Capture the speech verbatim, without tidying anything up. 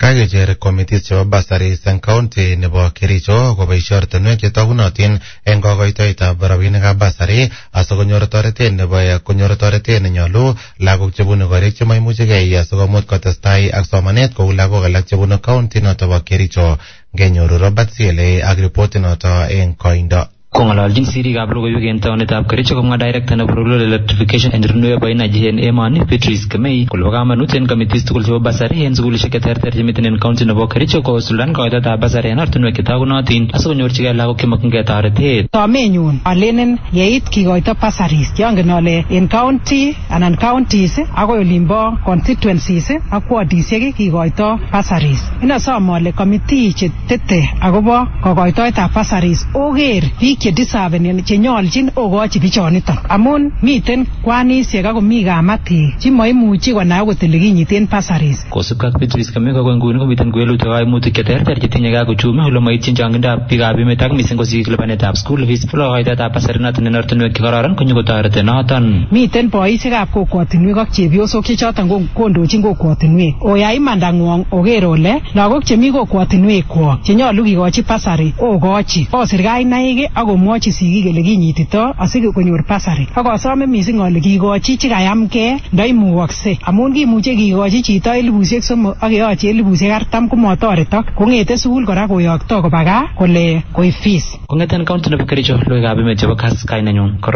kakecher committees chebo bursaries eng county nebo Kericho koboisie ortinwek chetogunotin eng kokoitoetab rabinikab bursary asikonyor toretet nebo konyor toretet nenyolu lagok chebunu korik chemaimuchigei asikomuch kotestai ak somanet kou lagok alak chebunu county noto bo Kericho. Ngenyoru Robert Siele ak ripoti noto eng koindo. Kong'ololjin sirikab logoiwek en taonitab Kericho komwa director nebo rural electrification and renewable energy en emoni Beatrice Kemei kole bo kamanut en committees tugul chebo bursary en sukulishek cheterter chemiten en county nebo Kericho kosuldaen koitoetab bursary en ortinwek chetagunotin asikonyorchigei lagok chemokyingei toretet. Somenyun alenen yeit kikoito bursaries yongen ale en county anan counties akoi olimbo constituencies ak wardisiek kikoito bursaries. Inasom ale committee chetete akobo kokoitoetab bursaries oker biik che deserve che nyoljin ogochi bichoniton amun miten kwanisiek ako mi kamatik che maimuchi konai akot ole kinyiten bursaries. Kosubkei ak Beatrice Kemei ko nguni komiten kwelutik ak kaimutik cheterter chetinye gei ak uchumi ole maityin chongindab biikab emet ak mising kosik lipanetab school fees. Kokoitoetab bursary noton en ortinwek chekororon konyo kotoreti noton. Miten boisiekab kokwotinwek ak chepyosok che choton kondochin kokwotinwek. Oyai imandang'wong oker ole lagok chemi kokwotinwek kwok chenyolu kikochi bursary ogochi. Osir kainaik komwochi sigik ele kinyitito asikonyor bursary. Ak asome mising ale kikochi chekayamgei ndaimukoksei amun kimuche kikochi chito elipusiek somok ak keyochi elipusiek artam komotoretok kong'ete sukul kora koyokto koba gaa kole koib fees. Kong'eten county nebo Kericho logoiwekab emet chebo Kass kainenyu.